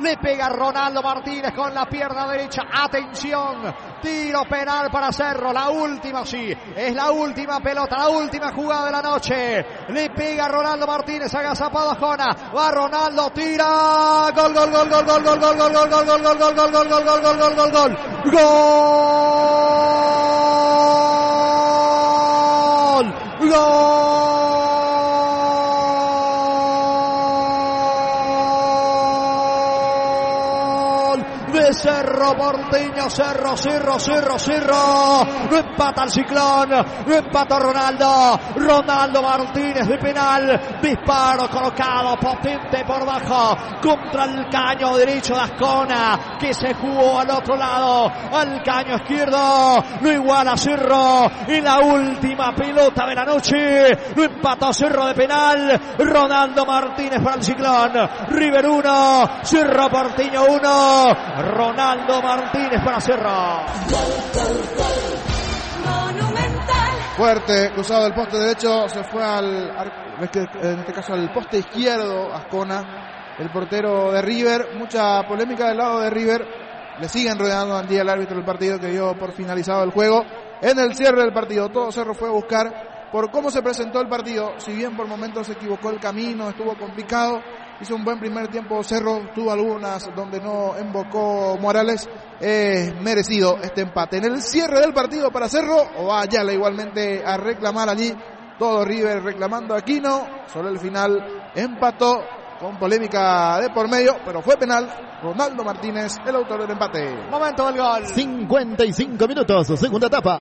Le pega Ronaldo Martínez con la pierna derecha. Atención, tiro penal para Cerro. La última, sí, es la última pelota, la última jugada de la noche. Le pega Ronaldo Martínez, agazapado a Jona. Va Ronaldo, tira. Gol, gol, gol, gol, gol, gol, gol, gol, gol, gol, gol, gol, gol, gol, gol, gol, gol, gol, gol, gol. Gol. De Cerro Porteño, Cerro. No empata el Ciclón, no empata Ronaldo Martínez de penal. Disparo colocado potente por bajo contra el caño derecho de Ascona, que se jugó al otro lado, al caño izquierdo. Lo iguala Cerro en la última pelota de la noche. Lo empató Cerro de penal. Ronaldo Martínez para el Ciclón. River 1, Cerro Porteño 1. Ronaldo Martínez para Cerro. Fuerte, cruzado del poste derecho, se fue en este caso al poste izquierdo Ascona, el portero de River. Mucha polémica del lado de River. Le siguen rodeando al día el árbitro del partido, que dio por finalizado el juego. En el cierre del partido, todo Cerro fue a buscar por cómo se presentó el partido. Si bien por momentos se equivocó el camino, estuvo complicado, hizo un buen primer tiempo Cerro, tuvo algunas donde no embocó Morales. Merecido este empate. En el cierre del partido para Cerro, o va Ayala igualmente a reclamar allí. Todo River reclamando a Aquino. Solo el final empató con polémica de por medio, pero fue penal. Ronaldo Martínez, el autor del empate. Momento del gol. 55 minutos, segunda etapa.